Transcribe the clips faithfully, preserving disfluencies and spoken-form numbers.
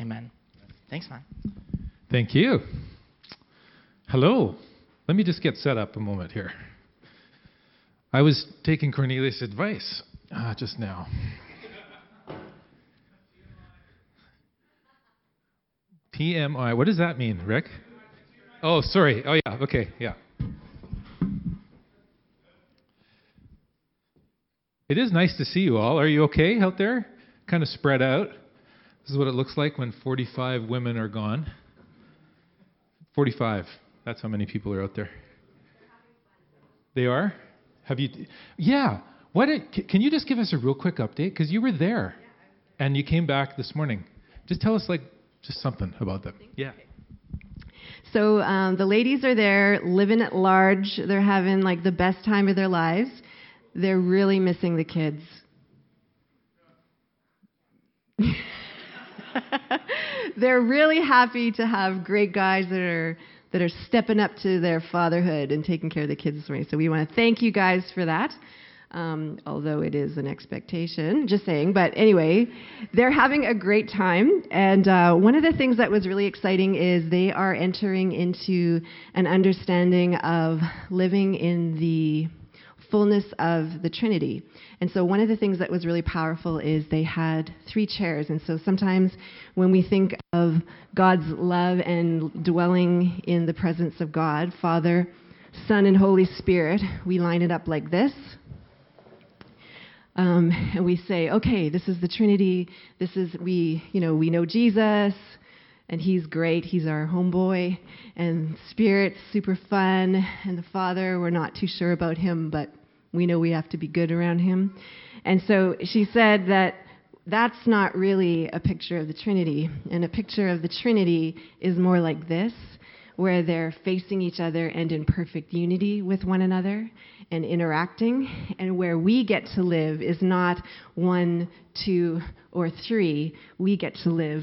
Amen. Thanks, man. Thank you. Hello. Let me just get set up a moment here. I was taking Cornelius' advice uh, just now. T M I. What does that mean, Rick? Oh, sorry. Oh, yeah. Okay. Yeah. It is nice to see you all. Are you okay out there? Kind of spread out. This is what it looks like when forty-five women are gone. forty-five. That's how many people are out there. They are? Have you? Yeah. What? Can you just give us a real quick update? Because you were there, and you came back this morning. Just tell us, like, just something about them. Yeah. So um, the ladies are there, living at large. They're having, like, the best time of their lives. They're really missing the kids. They're really happy to have great guys that are that are stepping up to their fatherhood and taking care of the kids this morning. So we want to thank you guys for that, um, although it is an expectation, just saying. But anyway, they're having a great time. And uh, one of the things that was really exciting is they are entering into an understanding of living in the fullness of the Trinity. And so one of the things that was really powerful is they had three chairs. And so sometimes when we think of God's love and dwelling in the presence of God, Father, Son, and Holy Spirit, we line it up like this. Um, and we say, okay, this is the Trinity. This is, we, you know, we know Jesus, and he's great. He's our homeboy. And Spirit's super fun. And the Father, we're not too sure about him, but we know we have to be good around him. And so she said that that's not really a picture of the Trinity. And a picture of the Trinity is more like this, where they're facing each other and in perfect unity with one another and interacting. And where we get to live is not one, two, or three. We get to live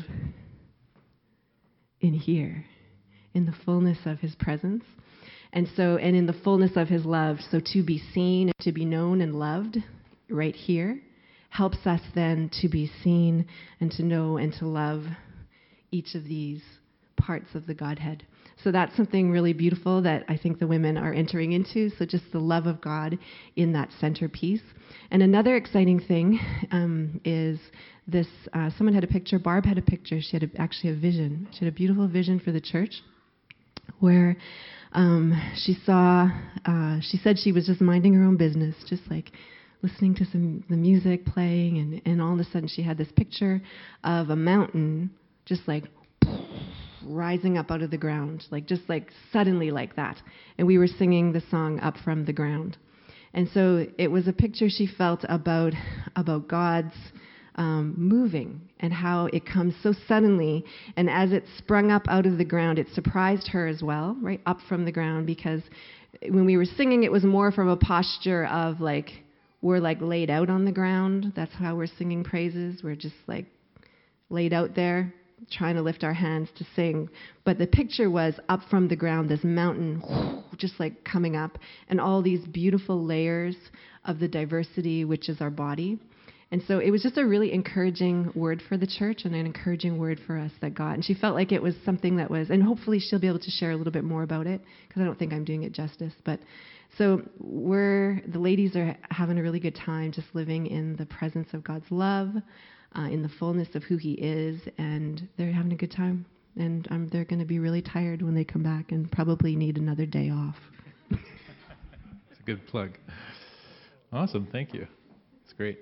in here, in the fullness of his presence. And so, and in the fullness of his love. So to be seen, to be known and loved right here helps us then to be seen and to know and to love each of these parts of the Godhead. So that's something really beautiful that I think the women are entering into. So just the love of God in that centerpiece. And another exciting thing um, is this, uh, someone had a picture, Barb had a picture, she had a, actually a vision. She had a beautiful vision for the church where um, she saw, uh, she said she was just minding her own business, just like listening to some the music playing, and, and all of a sudden she had this picture of a mountain just like rising up out of the ground, like just like suddenly like that. And we were singing the song Up From the Ground. And so it was a picture she felt about about God's um, moving and how it comes so suddenly. And as it sprung up out of the ground, it surprised her as well, right? Up from the ground, because when we were singing, it was more from a posture of like, we're like laid out on the ground. That's how we're singing praises. We're just like laid out there, trying to lift our hands to sing. But the picture was up from the ground, this mountain just like coming up, and all these beautiful layers of the diversity, which is our body. And so it was just a really encouraging word for the church and an encouraging word for us that God, and she felt like it was something that was, and hopefully she'll be able to share a little bit more about it, because I don't think I'm doing it justice. But so we're, the ladies are having a really good time just living in the presence of God's love, Uh, in the fullness of who he is, and they're having a good time. And um, they're going to be really tired when they come back and probably need another day off. It's a good plug. Awesome, thank you. It's great.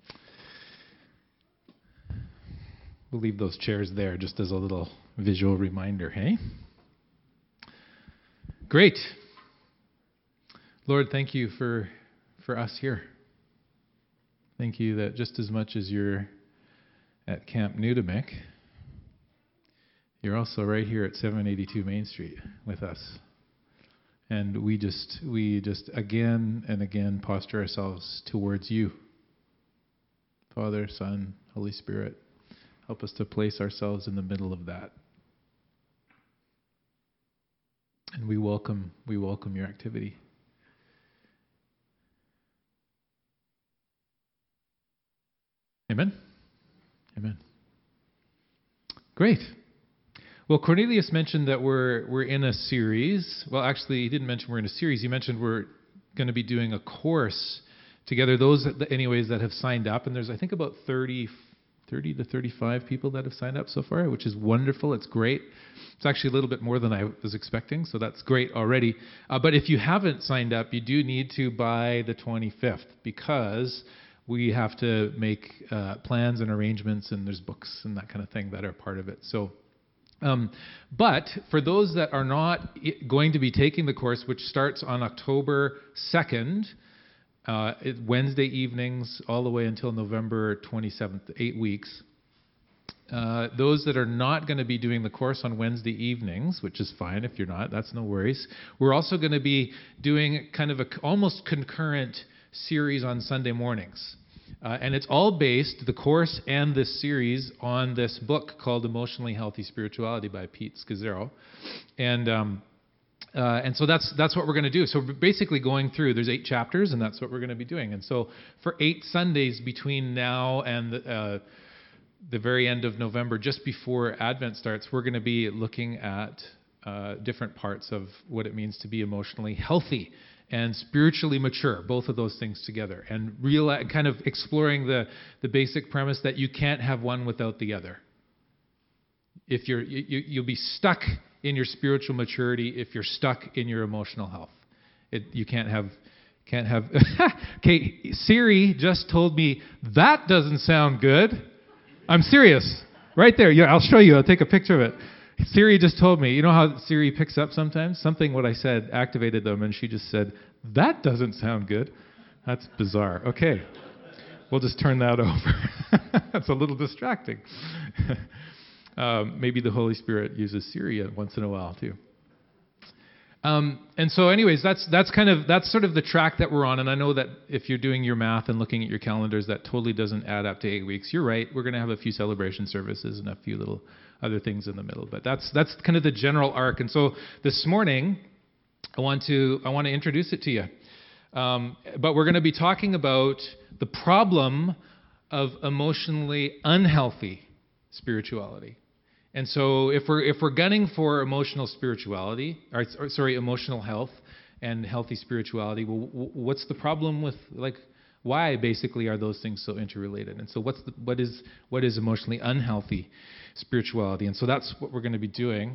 We'll leave those chairs there just as a little visual reminder, hey? Great. Lord, thank you for for us here. Thank you that just as much as you're at Camp Nudimick, you're also right here at seven eighty-two Main Street with us. And we just, we just again and again posture ourselves towards you. Father, Son, Holy Spirit, help us to place ourselves in the middle of that. And we welcome, we welcome your activity. Amen. Amen. Great. Well, Cornelius mentioned that we're we're in a series. Well, actually, he didn't mention we're in a series. He mentioned we're going to be doing a course together. Those, that, anyways, that have signed up, and there's I think about thirty, thirty to thirty-five people that have signed up so far, which is wonderful. It's great. It's actually a little bit more than I was expecting, so that's great already. Uh, but if you haven't signed up, you do need to by the twenty-fifth, because we have to make uh, plans and arrangements, and there's books and that kind of thing that are part of it. So, um, but for those that are not going to be taking the course, which starts on October second, uh, it, Wednesday evenings, all the way until November twenty-seventh, eight weeks. Uh, those that are not going to be doing the course on Wednesday evenings, which is fine if you're not, that's no worries. We're also going to be doing kind of a almost concurrent series on Sunday mornings. Uh, and it's all based, the course and this series, on this book called Emotionally Healthy Spirituality by Pete Scazzero. And um, uh, and so that's that's what we're going to do. So we're basically going through, there's eight chapters, and that's what we're going to be doing. And so for eight Sundays between now and the, uh, the very end of November, just before Advent starts, we're going to be looking at uh, different parts of what it means to be emotionally healthy and spiritually mature, both of those things together, and real kind of exploring the, the basic premise that you can't have one without the other. If you're, you, you'll be stuck in your spiritual maturity if you're stuck in your emotional health. It, you can't have, can't have. Okay, Siri just told me that doesn't sound good. I'm serious, right there. Yeah, I'll show you. I'll take a picture of it. Siri just told me, you know how Siri picks up sometimes? Something what I said activated them, and she just said, that doesn't sound good. That's bizarre. Okay, we'll just turn that over. That's a little distracting. um, maybe the Holy Spirit uses Siri once in a while too. Um, and so anyways, that's that's kind of, that's sort of the track that we're on. And I know that if you're doing your math and looking at your calendars, that totally doesn't add up to eight weeks. You're right. We're going to have a few celebration services and a few little other things in the middle. But that's that's kind of the general arc. And so this morning, I want to I want to introduce it to you. Um, but we're going to be talking about the problem of emotionally unhealthy spirituality. And so if we're if we're gunning for emotional spirituality, or, or sorry, emotional health and healthy spirituality, well, what's the problem with, like, why basically are those things so interrelated? And so what's the, what is what is emotionally unhealthy spirituality? And so that's what we're going to be doing.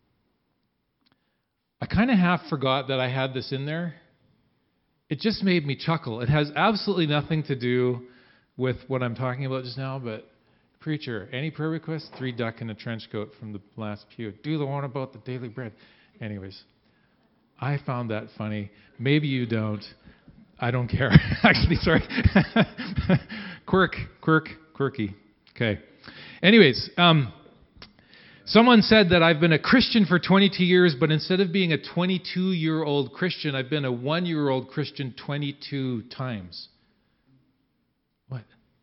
I kind of half forgot that I had this in there. It just made me chuckle. It has absolutely nothing to do with what I'm talking about just now, but preacher, any prayer requests? Three duck in a trench coat from the last pew. Do the one about the daily bread. Anyways, I found that funny. Maybe you don't. I don't care. Actually, sorry. Quirk, quirk, quirky. Okay. Anyways, um, someone said that I've been a Christian for twenty-two years, but instead of being a twenty-two-year-old Christian, I've been a one-year-old Christian twenty-two times. What?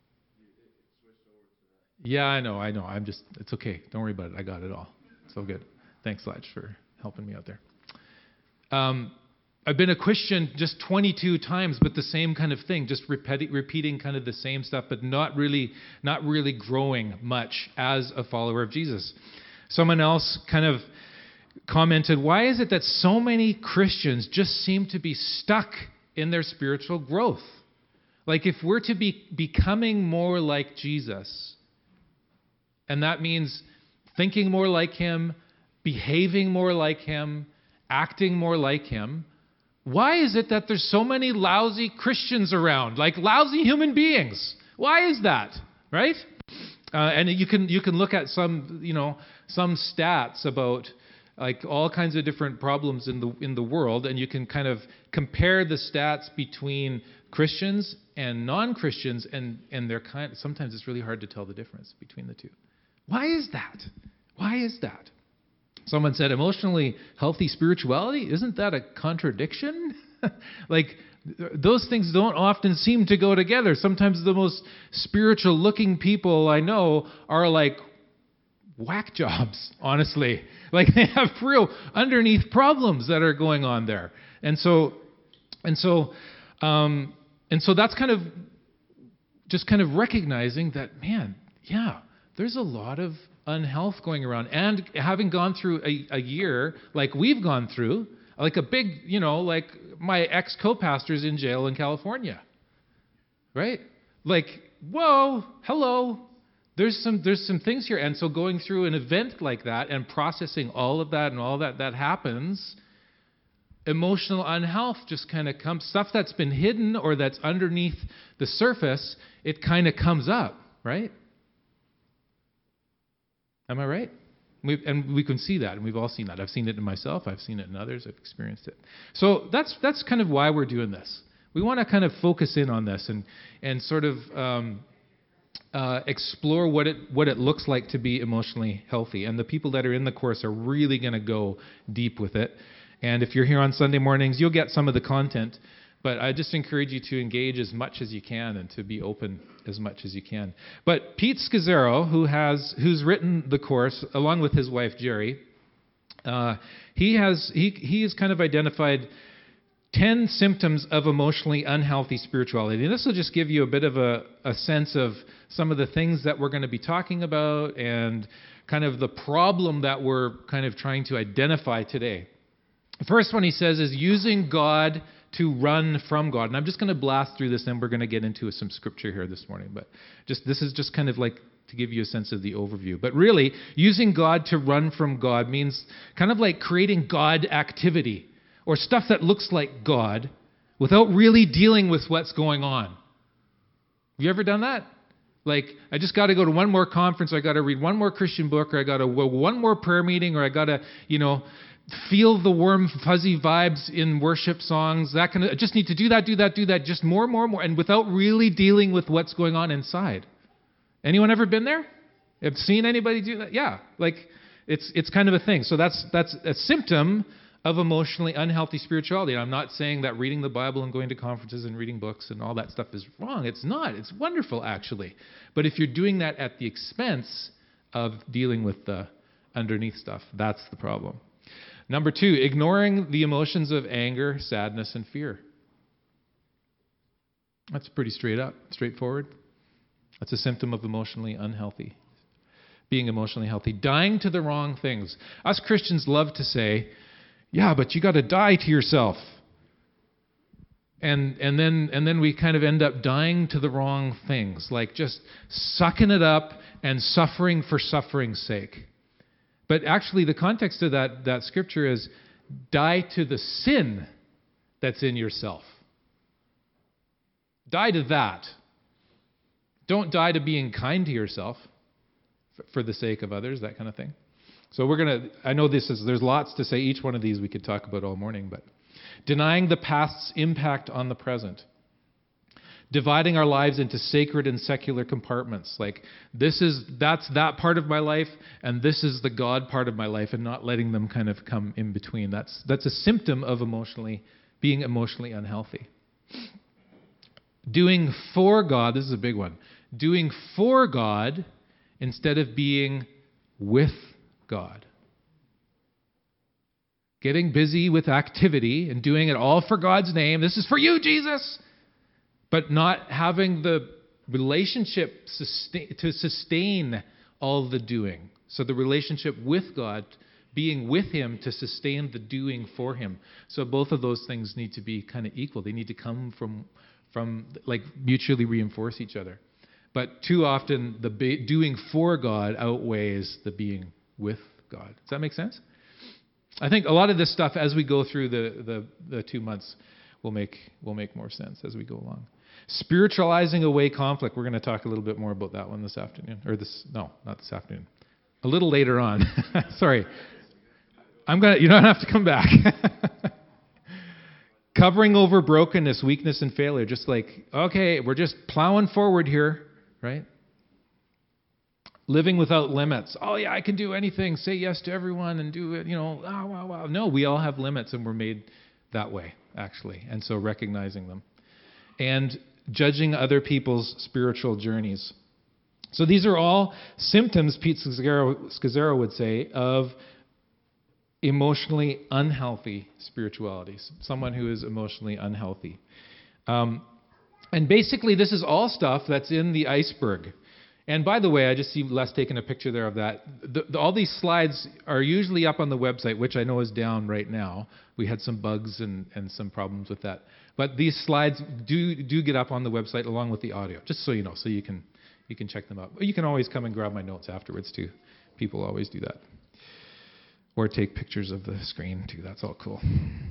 Yeah, I know, I know. I'm just, it's okay. Don't worry about it. I got it all. So good. Thanks, Latch, for helping me out there. Um, I've been a Christian just twenty-two times, but the same kind of thing, just repeat, repeating kind of the same stuff, but not really, not really growing much as a follower of Jesus. Someone else kind of commented, why is it that so many Christians just seem to be stuck in their spiritual growth? Like, if we're to be becoming more like Jesus, and that means thinking more like him, behaving more like him, acting more like him, why is it that there's so many lousy Christians around, like lousy human beings? Why is that, right? Uh, and you can you can look at some you know some stats about like all kinds of different problems in the in the world, and you can kind of compare the stats between Christians and non-Christians, and and they're kind. Sometimes it's really hard to tell the difference between the two. Why is that? Why is that? Someone said, emotionally healthy spirituality, isn't that a contradiction? Like, those things don't often seem to go together. Sometimes the most spiritual looking people I know are like whack jobs, honestly. Like, they have real underneath problems that are going on there. And so, and so, um, and so that's kind of just kind of recognizing that, man, yeah, there's a lot of unhealth going around. And having gone through a, a year like we've gone through, like a big, you know, like my ex-co-pastor's in jail in California. Right? Like, whoa, hello. There's some there's some things here. And so going through an event like that and processing all of that and all that that happens, emotional unhealth just kind of comes. Stuff that's been hidden or that's underneath the surface, it kind of comes up, right? Am I right? We've, and we can see that, and we've all seen that. I've seen it in myself. I've seen it in others. I've experienced it. So that's that's kind of why we're doing this. We want to kind of focus in on this and and sort of um, uh, explore what it what it looks like to be emotionally healthy. And the people that are in the course are really going to go deep with it. And if you're here on Sunday mornings, you'll get some of the content. But I just encourage you to engage as much as you can and to be open as much as you can. But Pete Scazzero, who has who's written the course along with his wife Jerry, uh, he has he he has kind of identified ten symptoms of emotionally unhealthy spirituality. And this will just give you a bit of a, a sense of some of the things that we're going to be talking about and kind of the problem that we're kind of trying to identify today. The first one he says is using God to run from God. And I'm just going to blast through this, and we're going to get into some scripture here this morning. But just this is just kind of like to give you a sense of the overview. But really, using God to run from God means kind of like creating God activity or stuff that looks like God without really dealing with what's going on. Have you ever done that? Like, I just got to go to one more conference, or I got to read one more Christian book, or I got to go one more prayer meeting, or I got to, you know, feel the warm, fuzzy vibes in worship songs. That kind of, I just need to do that, do that, do that, just more, more, more, and without really dealing with what's going on inside. Anyone ever been there? Have seen anybody do that? Yeah, like it's it's kind of a thing. So that's that's a symptom of emotionally unhealthy spirituality. And I'm not saying that reading the Bible and going to conferences and reading books and all that stuff is wrong. It's not. It's wonderful, actually. But if you're doing that at the expense of dealing with the underneath stuff, that's the problem. Number two, ignoring the emotions of anger, sadness, and fear. That's pretty straight up, straightforward. That's a symptom of emotionally unhealthy, being emotionally healthy. Dying to the wrong things. Us Christians love to say, yeah, but you got to die to yourself. And and then and then we kind of end up dying to the wrong things, like just sucking it up and suffering for suffering's sake. But actually, the context of that, that scripture is die to the sin that's in yourself. Die to that. Don't die to being kind to yourself for the sake of others, that kind of thing. So we're going to, I know this is, there's lots to say. Each one of these we could talk about all morning, but denying the past's impact on the present. Dividing our lives into sacred and secular compartments. Like, this is, that's that part of my life, and this is the God part of my life, and not letting them kind of come in between. That's that's a symptom of emotionally, being emotionally unhealthy. Doing for God, this is a big one. Doing for God instead of being with God. Getting busy with activity and doing it all for God's name. This is for you, Jesus. But not having the relationship sustain, to sustain all the doing. So the relationship with God, being with Him to sustain the doing for Him. So both of those things need to be kind of equal. They need to come from, from like mutually reinforce each other. But too often the be- doing for God outweighs the being with God. Does that make sense? I think a lot of this stuff, as we go through the, the, the two months, will make will make more sense as we go along. Spiritualizing away conflict. We're going to talk a little bit more about that one this afternoon. Or this, no, not this afternoon. A little later on. Sorry. I'm going to, you don't have to come back. Covering over brokenness, weakness, and failure. Just like, okay, we're just plowing forward here, right? Living without limits. Oh yeah, I can do anything. Say yes to everyone and do it, you know, wow, wow, wow. No, we all have limits, and we're made that way, actually. And so recognizing them. And judging other people's spiritual journeys. So these are all symptoms, Pete Scazzero, Scazzero would say, of emotionally unhealthy spirituality. Someone who is emotionally unhealthy. Um, and basically, this is all stuff that's in the iceberg. And by the way, I just see Les taking a picture there of that. The, the, all these slides are usually up on the website, which I know is down right now. We had some bugs and, and some problems with that. But these slides do do get up on the website along with the audio, just so you know, so you can you can check them out. You can always come and grab my notes afterwards too. People always do that. Or take pictures of the screen too. That's all cool.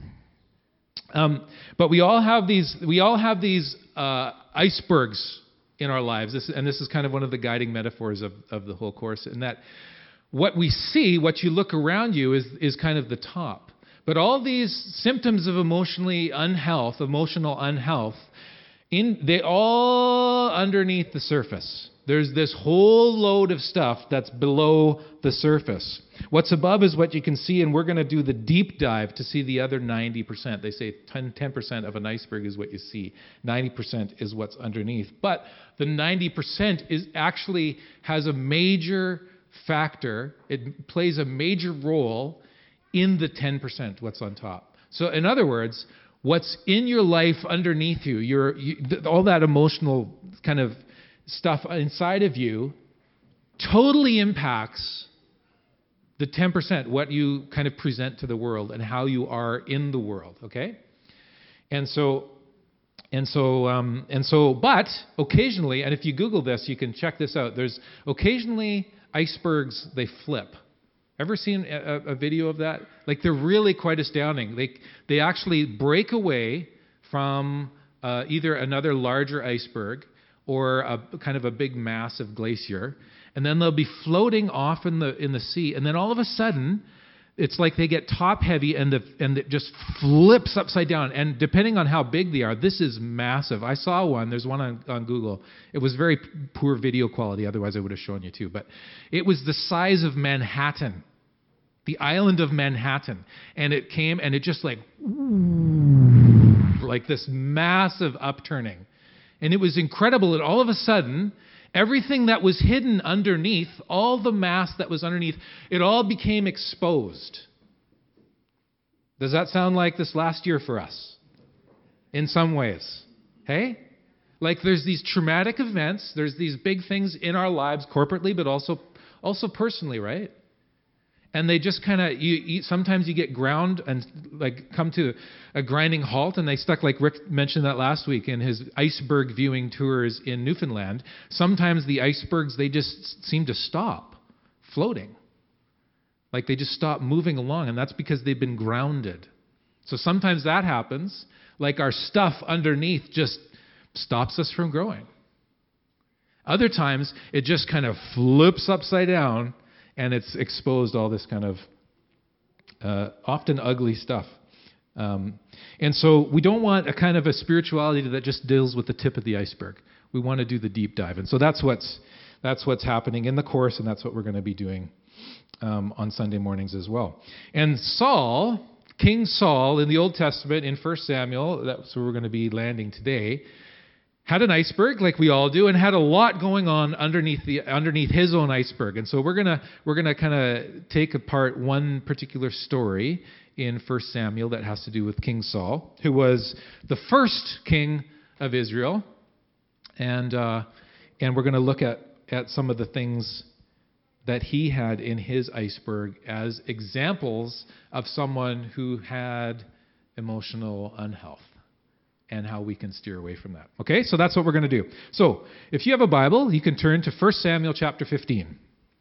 Um, but we all have these we all have these uh, icebergs in our lives. This, and this is kind of one of the guiding metaphors of, of the whole course, in that what we see, what you look around you, is, is kind of the top. But all these symptoms of emotionally unhealth, emotional unhealth, in, they all underneath the surface. There's this whole load of stuff that's below the surface. What's above is what you can see, and we're going to do the deep dive to see the other ninety percent. They say ten percent of an iceberg is what you see. ninety percent is what's underneath. But the ninety percent is actually has a major factor. It plays a major role in the ten percent, what's on top. So in other words, what's in your life underneath you, your, you all that emotional kind of stuff inside of you totally impacts the ten percent, what you kind of present to the world and how you are in the world, okay? And so, and so, um, and so, but occasionally, and if you Google this, you can check this out, there's occasionally icebergs, they flip. Ever seen a, a video of that? Like, they're really quite astounding. They, they actually break away from uh, either another larger iceberg or a kind of a big massive glacier, and then they'll be floating off in the in the sea, and then all of a sudden, it's like they get top heavy, and the and it just flips upside down. And depending on how big they are, this is massive. I saw one. There's one on, on Google. It was very poor video quality. Otherwise, I would have shown you too. But it was the size of Manhattan, the island of Manhattan, and it came and it just like like this massive upturning. And it was incredible. And all of a sudden, everything that was hidden underneath, all the mass that was underneath, it all became exposed. Does that sound like this last year for us? In some ways. Hey? Like, there's these traumatic events, there's these big things in our lives corporately, but also also personally, right? And they just kind of, you, you sometimes you get ground and like come to a grinding halt, and they stuck, like Rick mentioned that last week in his iceberg viewing tours in Newfoundland. Sometimes the icebergs, they just seem to stop floating. Like they just stop moving along, and that's because they've been grounded. So sometimes that happens, like our stuff underneath just stops us from growing. Other times it just kind of flips upside down, and it's exposed all this kind of uh, often ugly stuff. Um, and so we don't want a kind of a spirituality that just deals with the tip of the iceberg. We want to do the deep dive. And so that's what's that's what's happening in the course, and that's what we're going to be doing um, on Sunday mornings as well. And Saul, King Saul in the Old Testament in First Samuel, that's where we're going to be landing today, had an iceberg like we all do, and had a lot going on underneath the underneath his own iceberg. And so we're gonna we're gonna kind of take apart one particular story in First Samuel that has to do with King Saul, who was the first king of Israel, and uh, and we're gonna look at at some of the things that he had in his iceberg as examples of someone who had emotional unhealth, and how we can steer away from that. Okay, so that's what we're going to do. So if you have a Bible, you can turn to First Samuel chapter fifteen.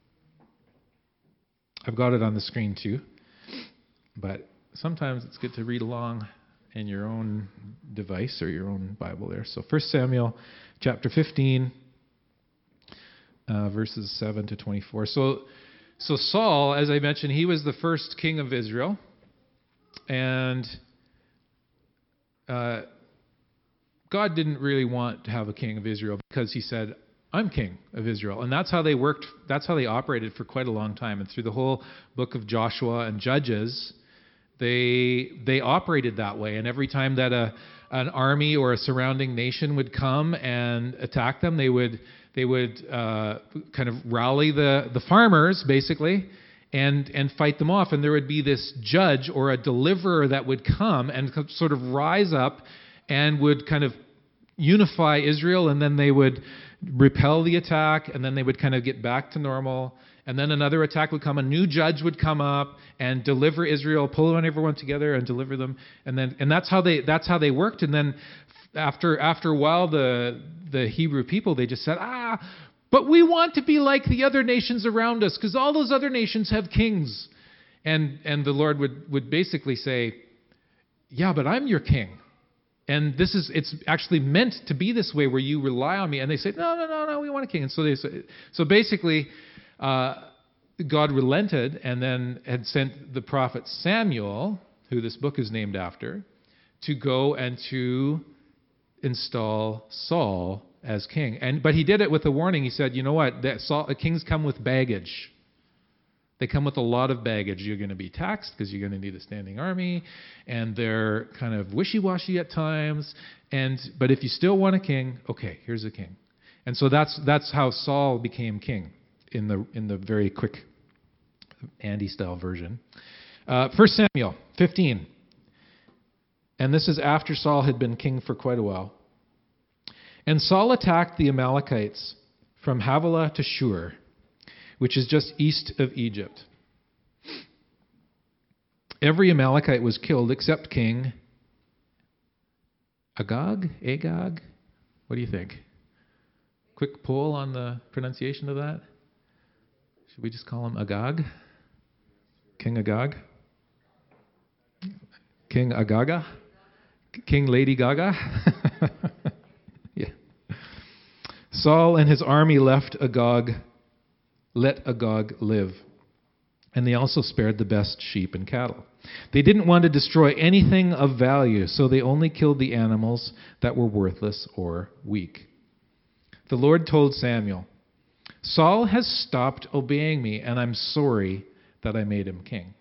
I've got it on the screen too, but sometimes it's good to read along in your own device or your own Bible there. So First Samuel chapter fifteen, uh, verses seven to twenty-four. So, so Saul, as I mentioned, he was the first king of Israel, and uh, God didn't really want to have a king of Israel because he said, I'm king of Israel. And that's how they worked, that's how they operated for quite a long time. And through the whole book of Joshua and Judges, they they operated that way. And every time that a an army or a surrounding nation would come and attack them, they would they would uh, kind of rally the, the farmers, basically, and and fight them off. And there would be this judge or a deliverer that would come and sort of rise up and would kind of unify Israel, and then they would repel the attack, and then they would kind of get back to normal. And then another attack would come. A new judge would come up and deliver Israel, pull everyone together and deliver them. And then, and that's how they that's how they worked. And then after after a while, the the Hebrew people, they just said, ah, but we want to be like the other nations around us, because all those other nations have kings. And and the Lord would would basically say, yeah, but I'm your king. And this is, it's actually meant to be this way, where you rely on me. And they say, no, no, no, no, we want a king. And so they say, so basically, uh, God relented and then had sent the prophet Samuel, who this book is named after, to go and to install Saul as king. And but he did it with a warning. He said, you know what? That Saul, kings come with baggage. They come with a lot of baggage. You're going to be taxed because you're going to need a standing army, and they're kind of wishy-washy at times. And but if you still want a king, okay, here's a king. And so that's that's how Saul became king in the in the very quick Andy-style version. Uh, First Samuel fifteen, and this is after Saul had been king for quite a while. And Saul attacked the Amalekites from Havilah to Shur, which is just east of Egypt. Every Amalekite was killed except King Agag? Agag? What do you think? Quick poll on the pronunciation of that? Should we just call him Agag? King Agag? King Agaga? King Lady Gaga? Yeah. Saul and his army left Agag Let Agag live. And they also spared the best sheep and cattle. They didn't want to destroy anything of value, so they only killed the animals that were worthless or weak. The Lord told Samuel, Saul has stopped obeying me, and I'm sorry that I made him king.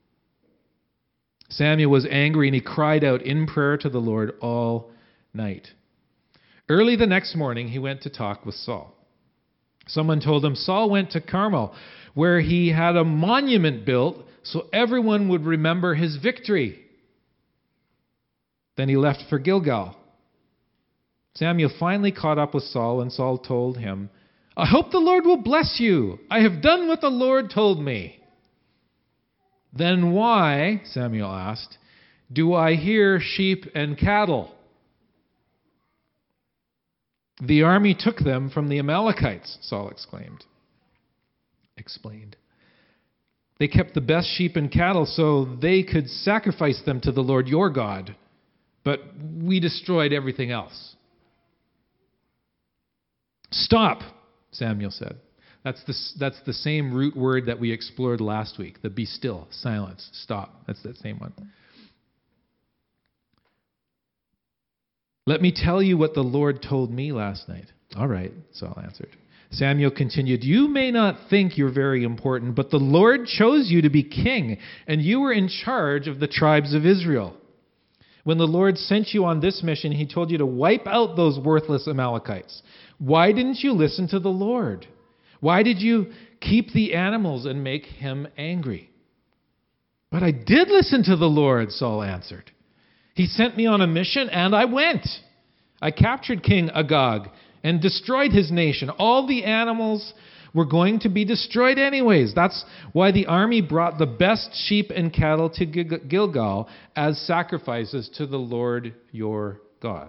Samuel was angry, and he cried out in prayer to the Lord all night. Early the next morning, he went to talk with Saul. Someone told him Saul went to Carmel, where he had a monument built so everyone would remember his victory. Then he left for Gilgal. Samuel finally caught up with Saul, and Saul told him, I hope the Lord will bless you. I have done what the Lord told me. Then why, Samuel asked, do I hear sheep and cattle? The army took them from the Amalekites, Saul exclaimed. Explained. They kept the best sheep and cattle so they could sacrifice them to the Lord your God, but we destroyed everything else. Stop, Samuel said. That's the, that's the same root word that we explored last week, the be still, silence, stop. That's that same one. Let me tell you what the Lord told me last night. All right, Saul answered. Samuel continued, you may not think you're very important, but the Lord chose you to be king, and you were in charge of the tribes of Israel. When the Lord sent you on this mission, he told you to wipe out those worthless Amalekites. Why didn't you listen to the Lord? Why did you keep the animals and make him angry? But I did listen to the Lord, Saul answered. He sent me on a mission, and I went. I captured King Agag and destroyed his nation. All the animals were going to be destroyed anyways. That's why the army brought the best sheep and cattle to Gilgal as sacrifices to the Lord your God.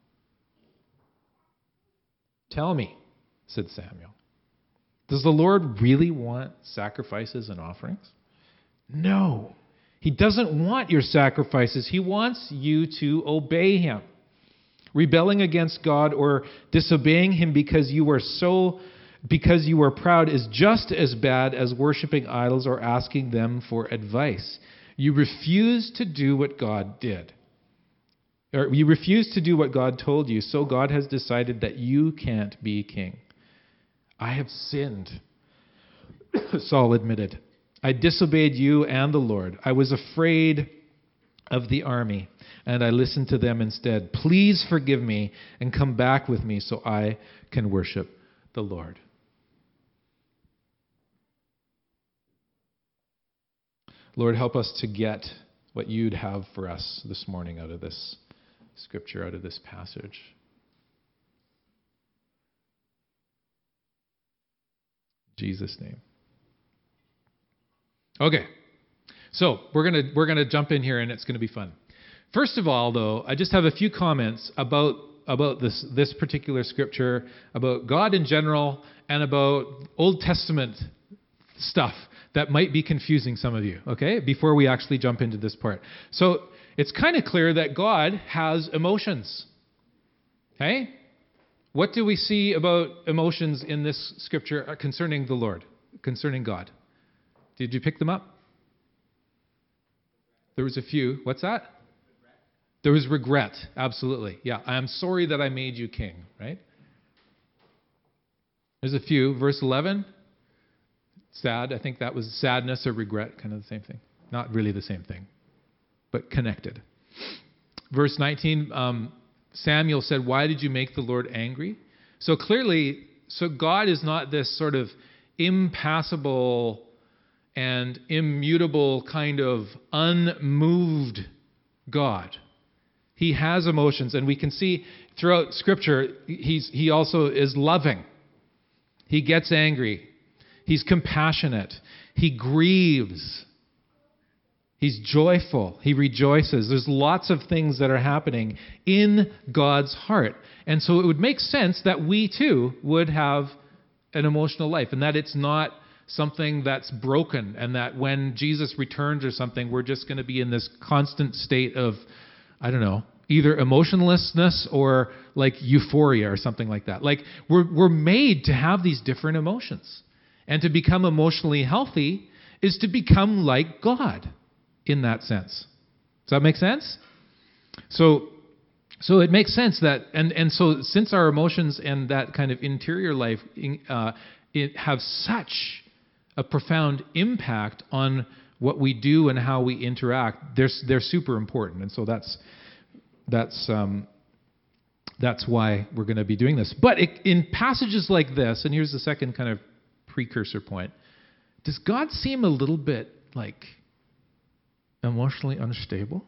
Tell me, said Samuel, does the Lord really want sacrifices and offerings? No. He doesn't want your sacrifices. He wants you to obey him. Rebelling against God or disobeying him because you are so because you are proud is just as bad as worshiping idols or asking them for advice. You refuse to do what God did. Or you refuse to do what God told you, so God has decided that you can't be king. I have sinned, Saul admitted. I disobeyed you and the Lord. I was afraid of the army, and I listened to them instead. Please forgive me and come back with me so I can worship the Lord. Lord, help us to get what you'd have for us this morning out of this scripture, out of this passage. Jesus' name. Okay. So we're gonna we're gonna jump in here, and it's gonna be fun. First of all, though, I just have a few comments about about this this particular scripture, about God in general, and about Old Testament stuff that might be confusing some of you. Okay, before we actually jump into this part. So it's kind of clear that God has emotions. Okay, what do we see about emotions in this scripture concerning the Lord, concerning God? Did you pick them up? There was a few. What's that? There was regret. Absolutely. Yeah. I am sorry that I made you king, right? There's a few. Verse eleven. Sad. I think that was sadness or regret, kind of the same thing. Not really the same thing, but connected. Verse nineteen, um, Samuel said, "Why did you make the Lord angry?" So clearly, so God is not this sort of impassible and immutable kind of unmoved God. He has emotions, and we can see throughout Scripture, he's, he also is loving. He gets angry. He's compassionate. He grieves. He's joyful. He rejoices. There's lots of things that are happening in God's heart. And so it would make sense that we too would have an emotional life, and that it's not something that's broken, and that when Jesus returns or something, we're just going to be in this constant state of, I don't know, either emotionlessness or like euphoria or something like that. Like we're we're made to have these different emotions. And to become emotionally healthy is to become like God in that sense. Does that make sense? So so it makes sense that, and, and so since our emotions and that kind of interior life uh, it have such a profound impact on what we do and how we interact, they're, they're super important. And so that's that's um, that's why we're going to be doing this. But it, in passages like this, and here's the second kind of precursor point, does God seem a little bit like emotionally unstable?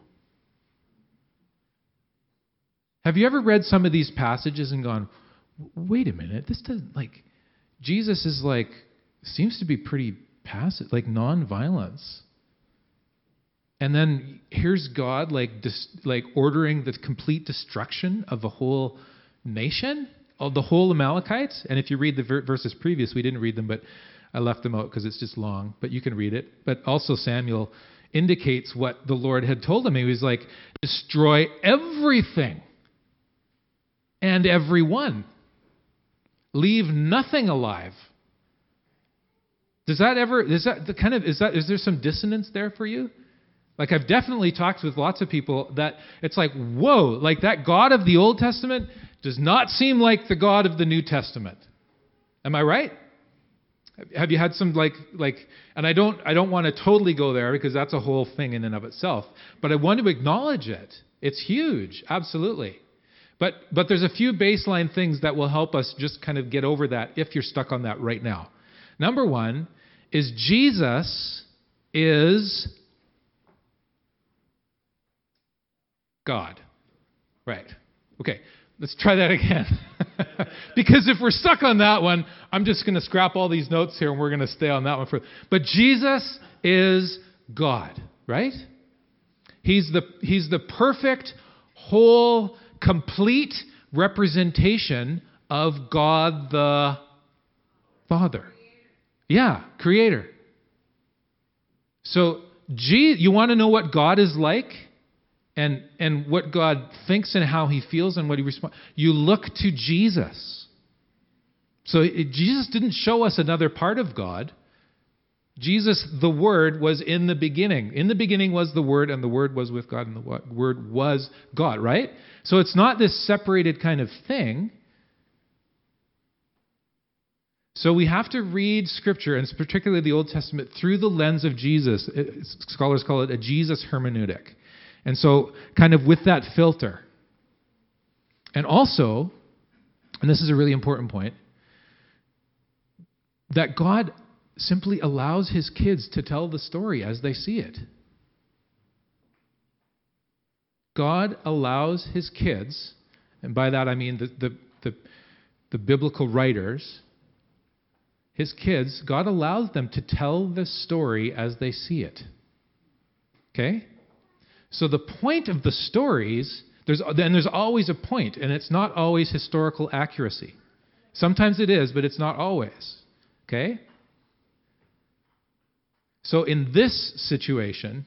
Have you ever read some of these passages and gone, wait a minute, this doesn't, like, Jesus is like, seems to be pretty passive, like non-violence. And then here's God like dis, like ordering the complete destruction of a whole nation, of the whole Amalekites. And if you read the ver- verses previous, we didn't read them, but I left them out because it's just long, but you can read it. But also Samuel indicates what the Lord had told him. He was like, destroy everything and everyone. Leave nothing alive. Does that ever, is that the kind of, is that, is there some dissonance there for you? Like I've definitely talked with lots of people that it's like, whoa, like that God of the Old Testament does not seem like the God of the New Testament. Am I right? Have you had some like, like, and I don't, I don't want to totally go there because that's a whole thing in and of itself, but I want to acknowledge it. It's huge. Absolutely. But, but there's a few baseline things that will help us just kind of get over that if you're stuck on that right now. Number one is Jesus is God. Right. Okay. Let's try that again. Because if we're stuck on that one, I'm just going to scrap all these notes here and we're going to stay on that one for. But Jesus is God, right? He's the he's the perfect, whole, complete representation of God the Father. Yeah, Creator. So, G, you want to know what God is like? And and what God thinks and how He feels and what He responds. You look to Jesus. So it, Jesus didn't show us another part of God. Jesus, the Word, was in the beginning. In the beginning was the Word, and the Word was with God, and the Word was God, right? So it's not this separated kind of thing. So we have to read Scripture, and particularly the Old Testament, through the lens of Jesus. It, scholars call it a Jesus hermeneutic. And so, kind of with that filter. And also, and this is a really important point, that God simply allows His kids to tell the story as they see it. God allows His kids, and by that I mean the, the, the, the biblical writers, his kids, God allows them to tell the story as they see it. Okay? So the point of the stories, there's and there's always a point, and it's not always historical accuracy. Sometimes it is, but it's not always. Okay? So in this situation,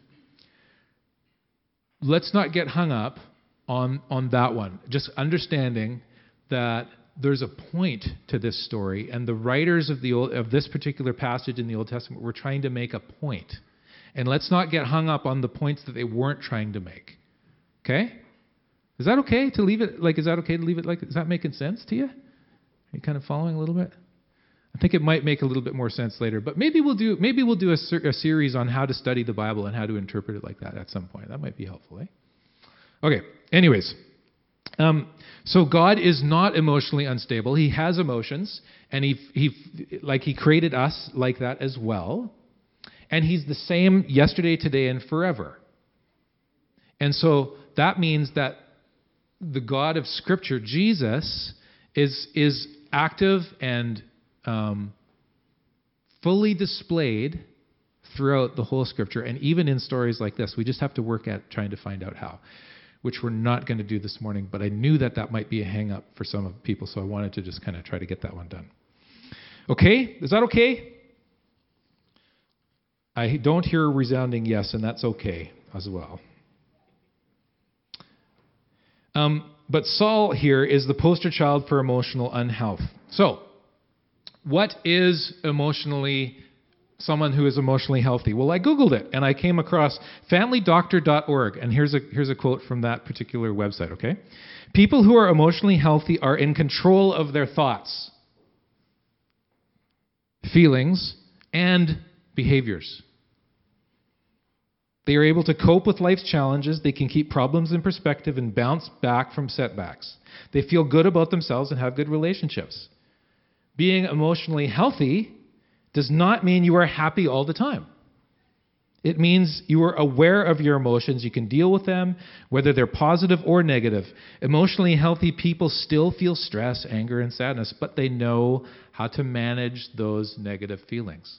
let's not get hung up on, on that one. Just understanding that there's a point to this story, and the writers of the old, of this particular passage in the Old Testament were trying to make a point. And let's not get hung up on the points that they weren't trying to make. Okay? Is that okay to leave it like? Is that okay to leave it like? Is that making sense to you? Are you kind of following a little bit? I think it might make a little bit more sense later, but maybe we'll do maybe we'll do a, ser- a series on how to study the Bible and how to interpret it like that at some point. That might be helpful, eh? Okay. Anyways, um, so God is not emotionally unstable. He has emotions, and he he like he created us like that as well, and He's the same yesterday, today, and forever. And so that means that the God of Scripture, Jesus, is is active and Um, fully displayed throughout the whole Scripture, and even in stories like this. We just have to work at trying to find out how, which we're not going to do this morning, but I knew that that might be a hang-up for some of the people, so I wanted to just kind of try to get that one done. Okay? Is that okay? I don't hear a resounding yes, and that's okay as well. Um, but Saul here is the poster child for emotional unhealth. So, what is emotionally, someone who is emotionally healthy? Well, I Googled it, and I came across family doctor dot org, and here's a, here's a quote from that particular website, okay? People who are emotionally healthy are in control of their thoughts, feelings, and behaviors. They are able to cope with life's challenges. They can keep problems in perspective and bounce back from setbacks. They feel good about themselves and have good relationships. Being emotionally healthy does not mean you are happy all the time. It means you are aware of your emotions. You can deal with them, whether they're positive or negative. Emotionally healthy people still feel stress, anger, and sadness, but they know how to manage those negative feelings.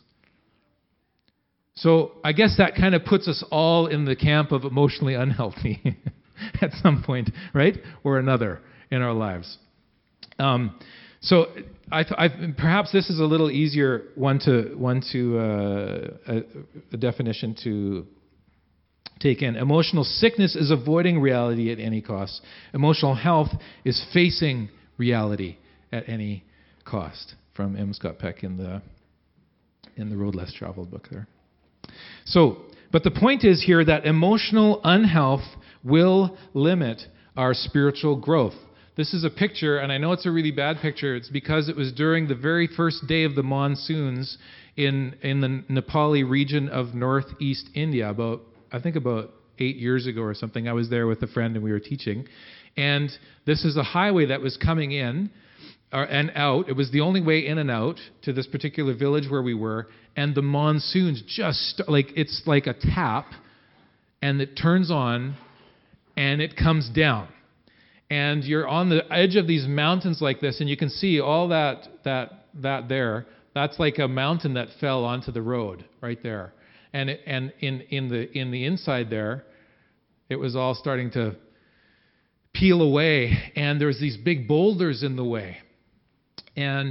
So I guess that kind of puts us all in the camp of emotionally unhealthy at some point, right? Or another in our lives. Um, so I, th- I perhaps this is a little easier one to one to uh, a, a definition to take in. Emotional sickness is avoiding reality at any cost. Emotional health is facing reality at any cost. From M. Scott Peck in the in the Road Less Traveled book there. So, but the point is here that emotional unhealth will limit our spiritual growth. This is a picture, and I know it's a really bad picture. It's because it was during the very first day of the monsoons in in the Nepali region of northeast India, about, I think about eight years ago or something. I was there with a friend and we were teaching. And this is a highway that was coming in uh, and out. It was the only way in and out to this particular village where we were. And the monsoons just, like, it's like a tap, and it turns on and it comes down. And you're on the edge of these mountains like this, and you can see all that that that there. That's like a mountain that fell onto the road right there. And it, and in in the in the inside there, it was all starting to peel away, and there's these big boulders in the way. And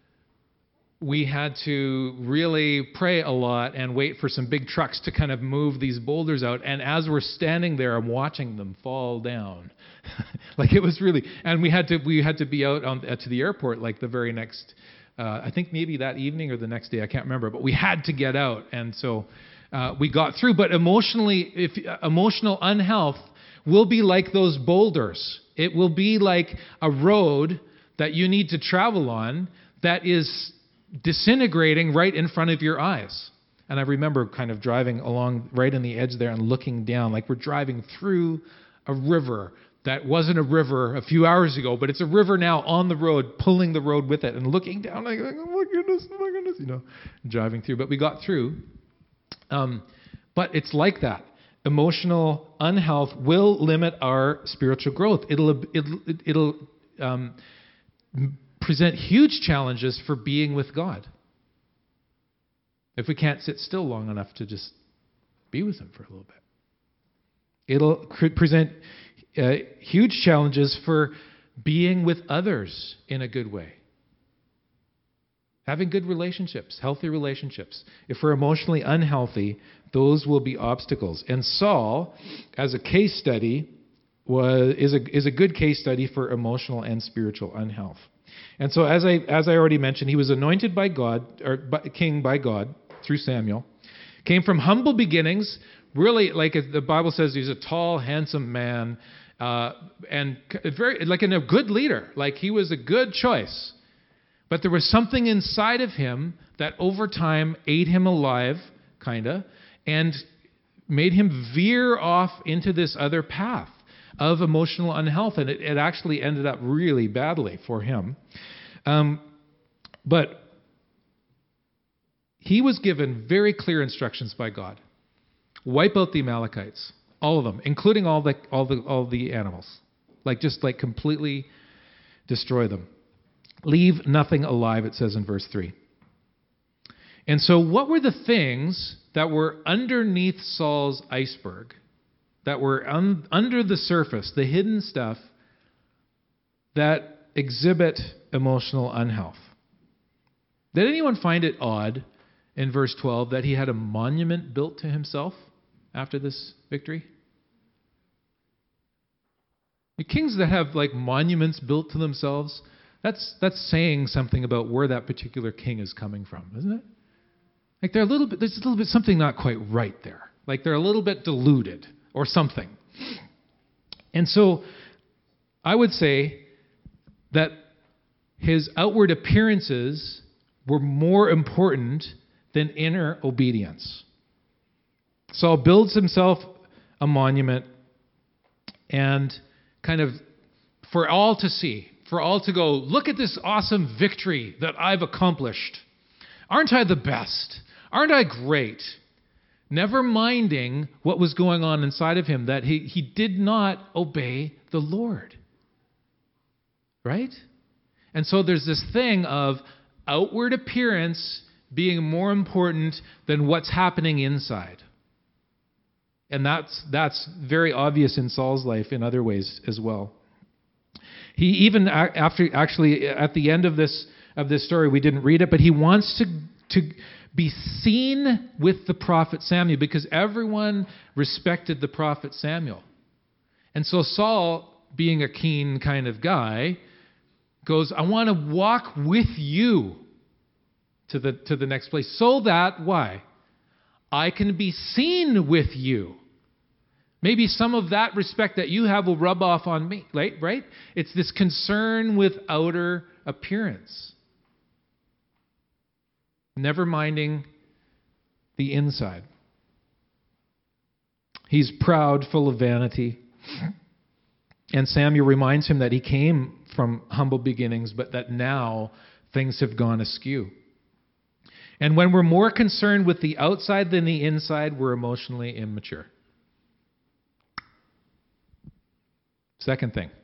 we had to really pray a lot and wait for some big trucks to kind of move these boulders out. And as we're standing there, I'm watching them fall down. Like it was really, and we had to we had to be out on uh, to the airport like the very next, uh, I think maybe that evening or the next day, I can't remember. But we had to get out, and so uh, we got through. But emotionally, if uh, emotional unhealth will be like those boulders. It will be like a road that you need to travel on that is disintegrating right in front of your eyes. And I remember kind of driving along right on the edge there and looking down like we're driving through a river that wasn't a river a few hours ago, but it's a river now on the road, pulling the road with it and looking down like, oh my goodness, oh my goodness, you know, driving through. But we got through. Um, but it's like that. Emotional unhealth will limit our spiritual growth. It'll it'll, it'll um, present huge challenges for being with God. if we can't sit still long enough to just be with him for a little bit. It'll present uh, huge challenges for being with others in a good way. Having good relationships, healthy relationships. If we're emotionally unhealthy, those will be obstacles. And Saul, as a case study, was is a is a good case study for emotional and spiritual unhealth. And so, as I as I already mentioned, he was anointed by God, or by, king by God through Samuel. Came from humble beginnings. Really, like the Bible says, he's a tall, handsome man, uh, and very like and a good leader. Like he was a good choice. But there was something inside of him that over time ate him alive, kind of, and made him veer off into this other path of emotional unhealth. And it, it actually ended up really badly for him. Um, but he was given very clear instructions by God. Wipe out the Amalekites, all of them, including all the all the all the animals. Like just like completely destroy them. Leave nothing alive, it says in verse three. And so what were the things that were underneath Saul's iceberg, that were un- under the surface, the hidden stuff that exhibit emotional unhealth? Did anyone find it odd in verse twelve that he had a monument built to himself after this victory? The kings that have like monuments built to themselves, That's that's saying something about where that particular king is coming from, isn't it? Like they're a little bit, there's a little bit something not quite right there. Like they're a little bit deluded or something. And so I would say that his outward appearances were more important than inner obedience. Saul builds himself a monument and kind of for all to see. For all to go, look at this awesome victory that I've accomplished. Aren't I the best? Aren't I great? Never minding what was going on inside of him, that he, he did not obey the Lord. Right? And so there's this thing of outward appearance being more important than what's happening inside. And that's that's very obvious in Saul's life in other ways as well. He even after actually at the end of this of this story, we didn't read it, but he wants to to be seen with the prophet Samuel because everyone respected the prophet Samuel. And so Saul, being a keen kind of guy, goes, I want to walk with you to the to the next place so that why? I can be seen with you. Maybe some of that respect that you have will rub off on me, right? Right? It's this concern with outer appearance. Never minding the inside. He's proud, full of vanity. And Samuel reminds him that he came from humble beginnings, but that now things have gone askew. And when we're more concerned with the outside than the inside, we're emotionally immature. Second thing,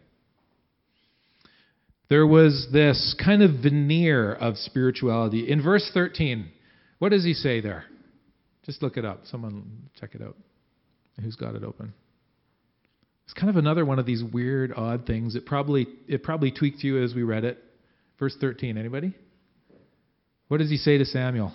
there was this kind of veneer of spirituality. In verse thirteen, what does he say there? Just look it up. Someone check it out. Who's got it open? It's kind of another one of these weird, odd things. It probably it probably tweaked you as we read it. Verse thirteen, anybody? What does he say to Samuel?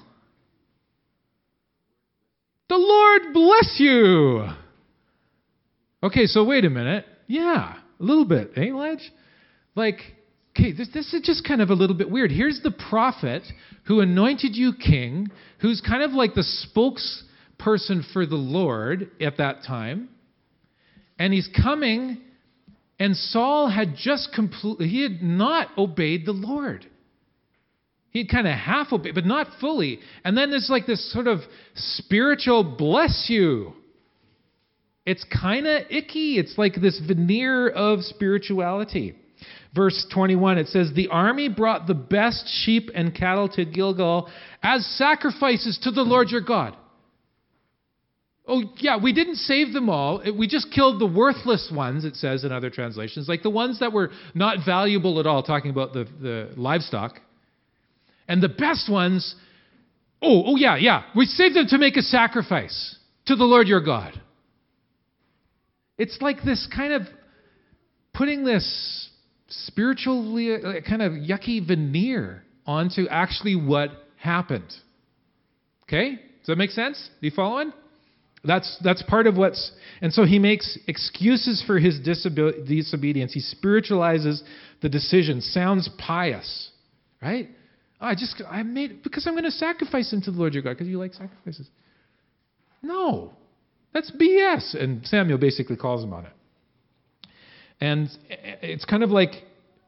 The Lord bless you. Okay, so wait a minute. Yeah, a little bit, eh, Ledge? Like, okay, this, this is just kind of a little bit weird. Here's the prophet who anointed you king, who's kind of like the spokesperson for the Lord at that time. And he's coming, and Saul had just completely, he had not obeyed the Lord. He had kind of half obeyed, but not fully. And then there's like this sort of spiritual bless you. It's kind of icky. It's like this veneer of spirituality. Verse twenty-one, it says, the army brought the best sheep and cattle to Gilgal as sacrifices to the Lord your God. Oh, yeah, we didn't save them all. We just killed the worthless ones, it says in other translations, like the ones that were not valuable at all, talking about the, the livestock. And the best ones Oh, oh yeah, yeah. We saved them to make a sacrifice to the Lord your God. It's like this kind of putting this spiritually uh, kind of yucky veneer onto actually what happened. Okay? Does that make sense? Are you following? That's that's part of what's... And so he makes excuses for his disobe- disobedience. He spiritualizes the decision. Sounds pious. Right? Oh, I just... I made... Because I'm going to sacrifice him to the Lord your God. Because you like sacrifices. No. That's B S. And Samuel basically calls him on it. And it's kind of like...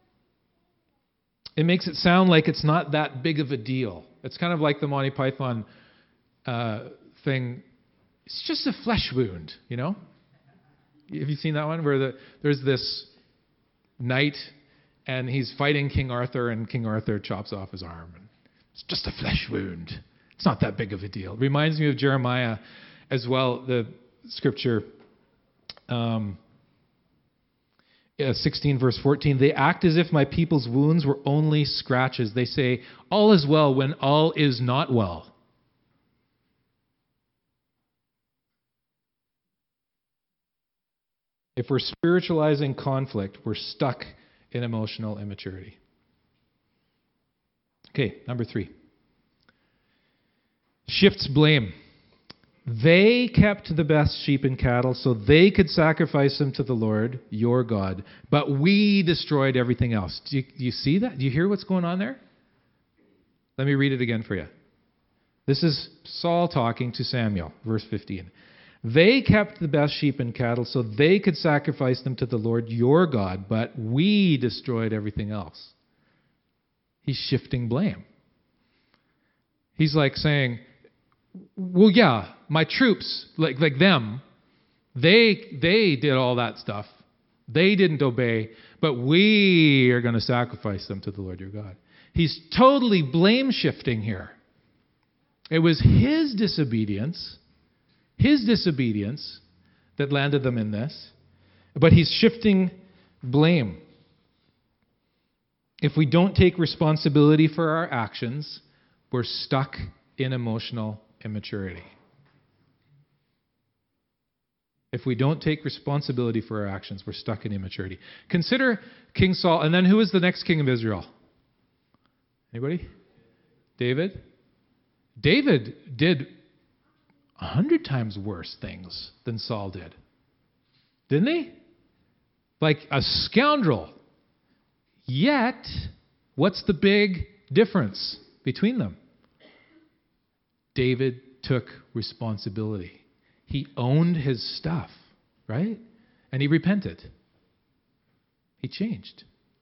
It makes it sound like it's not that big of a deal. It's kind of like the Monty Python uh, thing. It's just a flesh wound, you know? Have you seen that one where the, there's this knight and he's fighting King Arthur and King Arthur chops off his arm. And it's just a flesh wound. It's not that big of a deal. It reminds me of Jeremiah as well, the scripture um, sixteen verse fourteen. They act as if my people's wounds were only scratches. They say, all is well when all is not well. If we're spiritualizing conflict, we're stuck in emotional immaturity. Okay, number three. Shifts blame. They kept the best sheep and cattle so they could sacrifice them to the Lord, your God, but we destroyed everything else. Do you, do you see that? Do you hear what's going on there? Let me read it again for you. This is Saul talking to Samuel, verse fifteen. They kept the best sheep and cattle so they could sacrifice them to the Lord your God, but we destroyed everything else. He's shifting blame. He's like saying, well, yeah, my troops, like like them, they they did all that stuff. They didn't obey, but we are going to sacrifice them to the Lord your God. He's totally blame shifting here. It was his disobedience His disobedience that landed them in this, but he's shifting blame. If we don't take responsibility for our actions, we're stuck in emotional immaturity. If we don't take responsibility for our actions, we're stuck in immaturity. Consider King Saul, and then who was the next king of Israel? Anybody? David? David did a hundred times worse things than Saul did. Didn't he? Like a scoundrel. Yet, what's the big difference between them? David took responsibility. He owned his stuff, right? And he repented. He changed.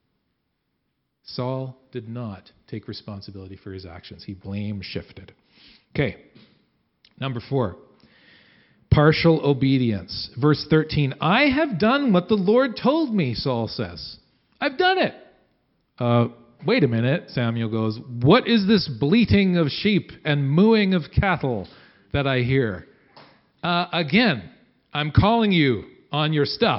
Saul did not take responsibility for his actions. He blame shifted. Okay. Number four, partial obedience. Verse thirteen, I have done what the Lord told me, Saul says. I've done it. Uh, wait a minute, Samuel goes, what is this bleating of sheep and mooing of cattle that I hear? Uh, again, I'm calling you on your stuff.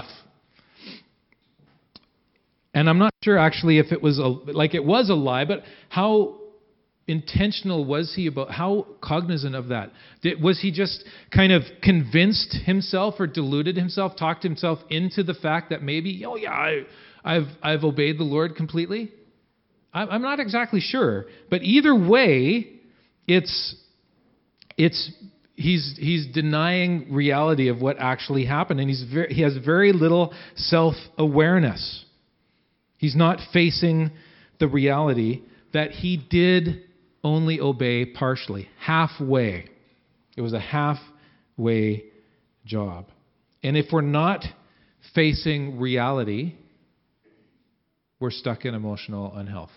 And I'm not sure actually if it was, a, like it was a lie, but how intentional was he about, how cognizant of that? Did, was he just kind of convinced himself or deluded himself, talked himself into the fact that maybe, oh yeah, I, I've I've obeyed the Lord completely? I'm, I'm not exactly sure, but either way, it's it's he's he's denying reality of what actually happened, and he's very, he has very little self-awareness. He's not facing the reality that he did only obey partially, halfway. It was a halfway job. And if we're not facing reality, we're stuck in emotional unhealth.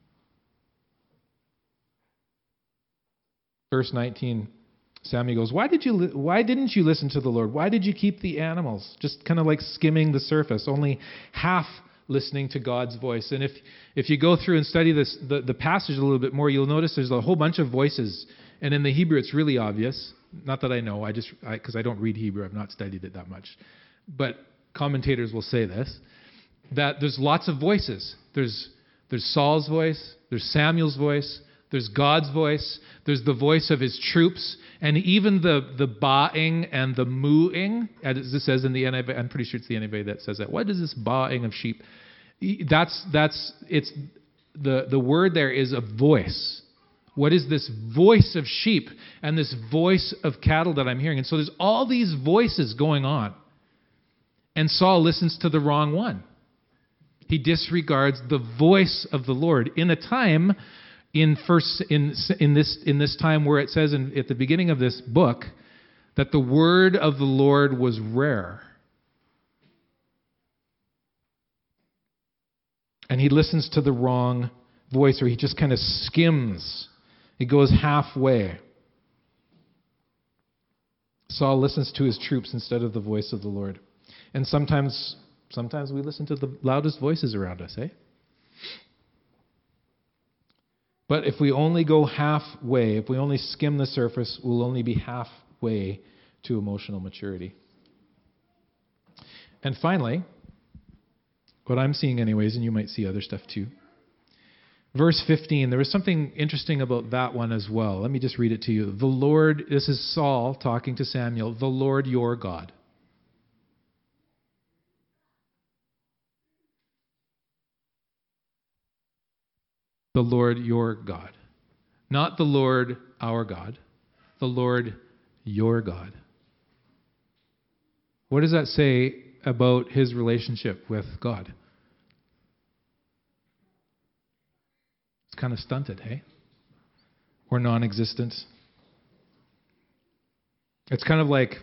Verse nineteen, Samuel goes, why did you li- why didn't you listen to the Lord? Why did you keep the animals? Just kind of like skimming the surface, only half listening to God's voice. And if if you go through and study this the, the passage a little bit more, you'll notice there's a whole bunch of voices. And in the Hebrew, it's really obvious. Not that I know, I just because I, I don't read Hebrew, I've not studied it that much. But commentators will say this, that there's lots of voices. There's there's Saul's voice, there's Samuel's voice, There's God's voice. There's the voice of his troops. And even the, the baaing and the mooing, as it says in the N I V, I'm pretty sure it's the N I V that says that. What is this baaing of sheep? That's, that's, it's, the, the word there is a voice. What is this voice of sheep and this voice of cattle that I'm hearing? And so there's all these voices going on. And Saul listens to the wrong one. He disregards the voice of the Lord in a time in first in in this in this time where it says in, at the beginning of this book that the word of the Lord was rare. And he listens to the wrong voice, or he just kind of skims. He goes halfway. Saul listens to his troops instead of the voice of the Lord. And sometimes sometimes we listen to the loudest voices around us, eh? But if we only go halfway, if we only skim the surface, we'll only be halfway to emotional maturity. And finally, what I'm seeing anyways, and you might see other stuff too, verse fifteen, there was something interesting about that one as well. Let me just read it to you. The Lord, this is Saul talking to Samuel, the Lord your God. The Lord your God. Not the Lord our God. The Lord your God. What does that say about his relationship with God? It's kind of stunted, hey? Or non-existent. It's kind of like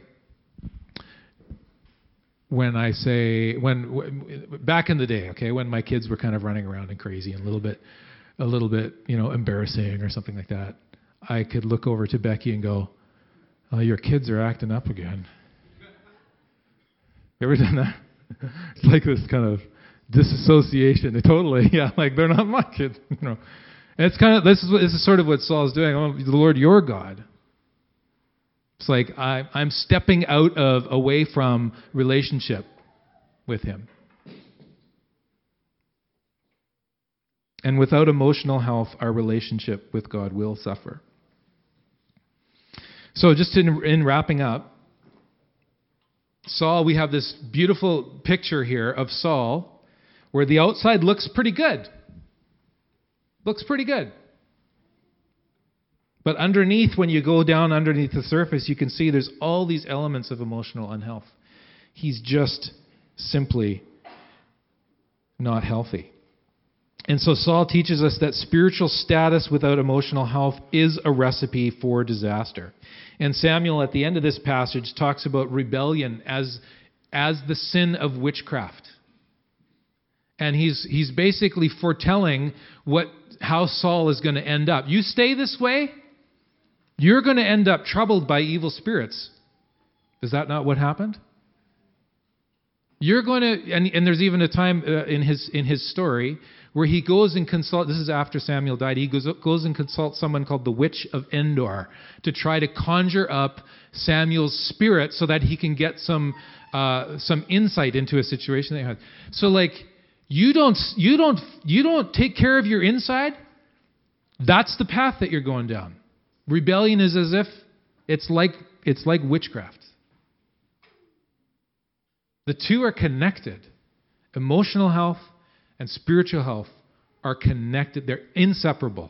when I say, when back in the day, okay, when my kids were kind of running around and crazy and a little bit a little bit, you know, embarrassing or something like that, I could look over to Becky and go, oh, your kids are acting up again. You ever done that? It's like this kind of disassociation. Totally, yeah, like they're not my kids, you know. And it's kind of, this is, this is sort of what Saul's doing. Oh, the Lord your God. It's like I, I'm stepping out of, away from relationship with him. And without emotional health, our relationship with God will suffer. So just in, in wrapping up, Saul, we have this beautiful picture here of Saul where the outside looks pretty good. Looks pretty good. But underneath, when you go down underneath the surface, you can see there's all these elements of emotional unhealth. He's just simply not healthy. And so Saul teaches us that spiritual status without emotional health is a recipe for disaster. And Samuel, at the end of this passage, talks about rebellion as, as the sin of witchcraft. And he's he's basically foretelling what how Saul is going to end up. You stay this way, you're going to end up troubled by evil spirits. Is that not what happened? You're going to, and, and there's even a time uh, in his in his story where he goes and consult, this is after Samuel died, he goes, goes and consults someone called the Witch of Endor to try to conjure up Samuel's spirit so that he can get some uh, some insight into a situation they had. So like, you don't, you don't, you don't take care of your inside, that's the path that you're going down. Rebellion is as if, it's like, it's like witchcraft. The two are connected. Emotional health and spiritual health are connected. They're inseparable.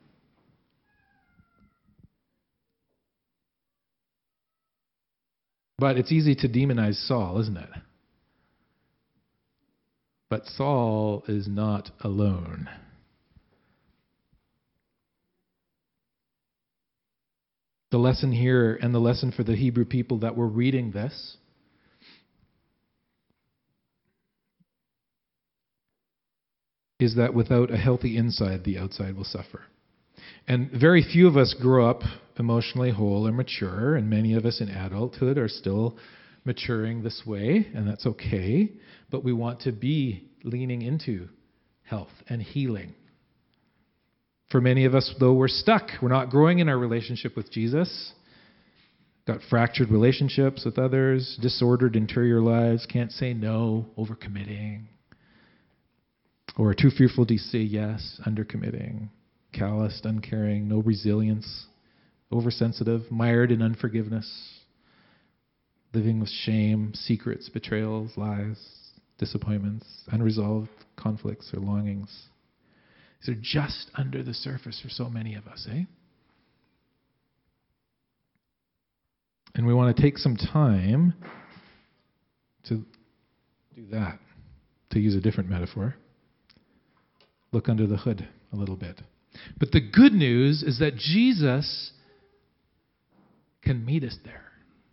But it's easy to demonize Saul, isn't it? But Saul is not alone. The lesson here, and the lesson for the Hebrew people that were reading this, is that without a healthy inside, the outside will suffer. And very few of us grow up emotionally whole or mature, and many of us in adulthood are still maturing this way, and that's okay. But we want to be leaning into health and healing. For many of us, though, we're stuck. We're not growing in our relationship with Jesus. Got fractured relationships with others, disordered interior lives, can't say no, overcommitting. Or too fearful to say yes, undercommitting. calloused, uncaring, no resilience, oversensitive, mired in unforgiveness, living with shame, secrets, betrayals, lies, disappointments, unresolved conflicts or longings. These are just under the surface for so many of us, eh? And we want to take some time to do that, to use a different metaphor. Look under the hood a little bit. But the good news is that Jesus can meet us there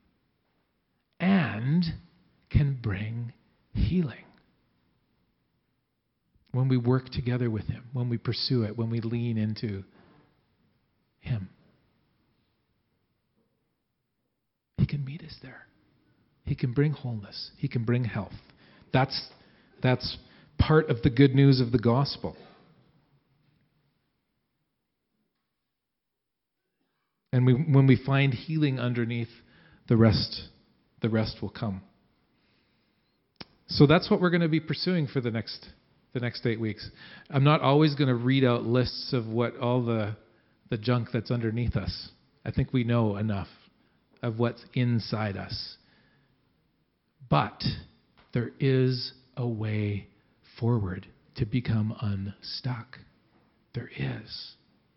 and can bring healing. When we work together with Him, when we pursue it, when we lean into Him. He can meet us there. He can bring wholeness. He can bring health. That's, that's part of the good news of the gospel. And we, when we find healing underneath, the rest, the rest will come. So that's what we're going to be pursuing for the next, the next eight weeks. I'm not always going to read out lists of what all the, the junk that's underneath us. I think we know enough of what's inside us. But there is a way forward to become unstuck. There is.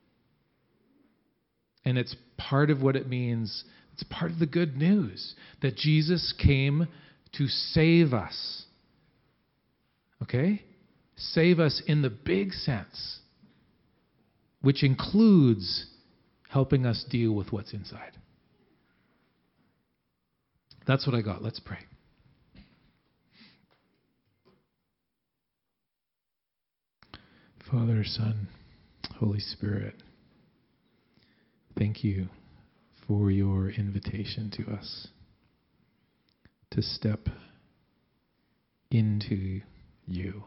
And it's part of what it means. It's part of the good news that Jesus came to save us. Okay? Save us in the big sense, which includes helping us deal with what's inside. That's what I got. Let's pray. Father, Son, Holy Spirit, thank you for your invitation to us to step into you.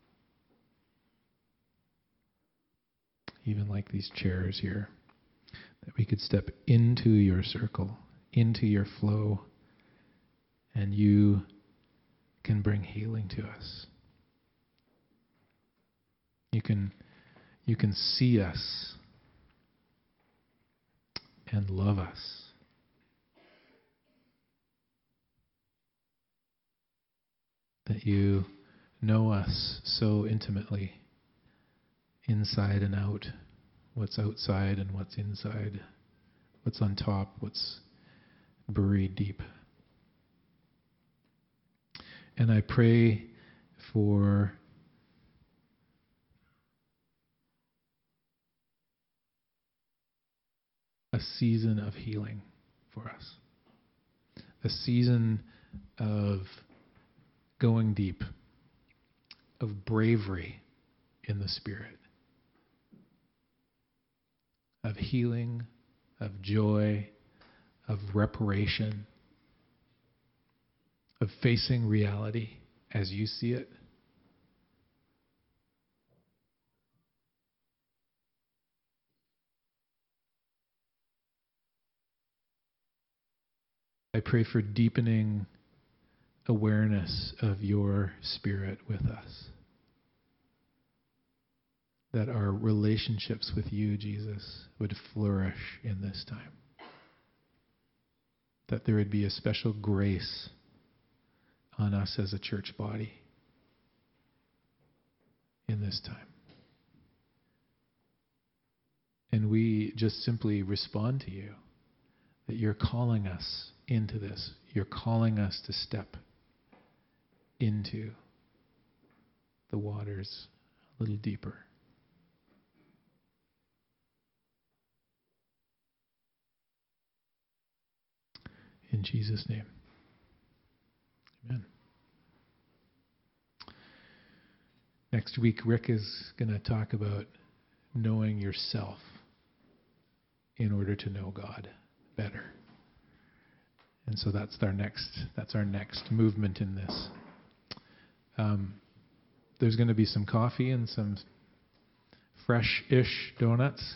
Even like these chairs here, that we could step into your circle, into your flow, and you can bring healing to us. You can, you can see us and love us. That you know us so intimately, inside and out, what's outside and what's inside, what's on top, what's buried deep. And I pray for a season of healing for us. A season of going deep, of bravery in the Spirit, of healing, of joy, of reparation, of facing reality as you see it. I pray for deepening awareness of your Spirit with us. That our relationships with you, Jesus, would flourish in this time. That there would be a special grace on us as a church body in this time. And we just simply respond to you, that you're calling us into this. You're calling us to step into the waters a little deeper. In Jesus' name. Amen. Next week, Rick is going to talk about knowing yourself in order to know God better. And so that's our next, that's our next movement in this. Um, there's going to be some coffee and some fresh-ish donuts.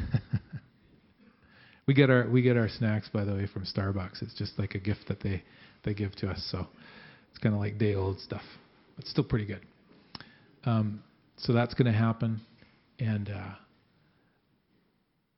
we get our we get our snacks, by the way, from Starbucks. It's just like a gift that they, they give to us. So it's kind of like day-old stuff, but still pretty good. Um, so that's going to happen. And uh,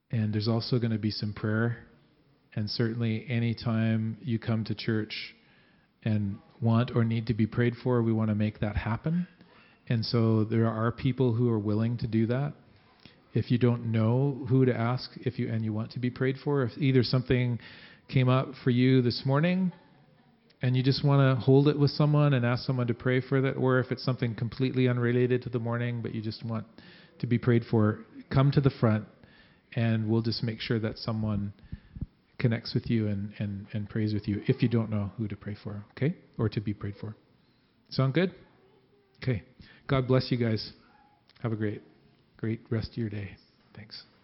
And there's also going to be some prayer. And certainly anytime you come to church and want or need to be prayed for, we want to make that happen. And so there are people who are willing to do that. If you don't know who to ask if you and you want to be prayed for, if either something came up for you this morning and you just want to hold it with someone and ask someone to pray for that, or if it's something completely unrelated to the morning but you just want to be prayed for, come to the front and we'll just make sure that someone connects with you and, and, and prays with you if you don't know who to pray for, okay? Or to be prayed for. Sound good? Okay. God bless you guys. Have a great, great rest of your day. Thanks.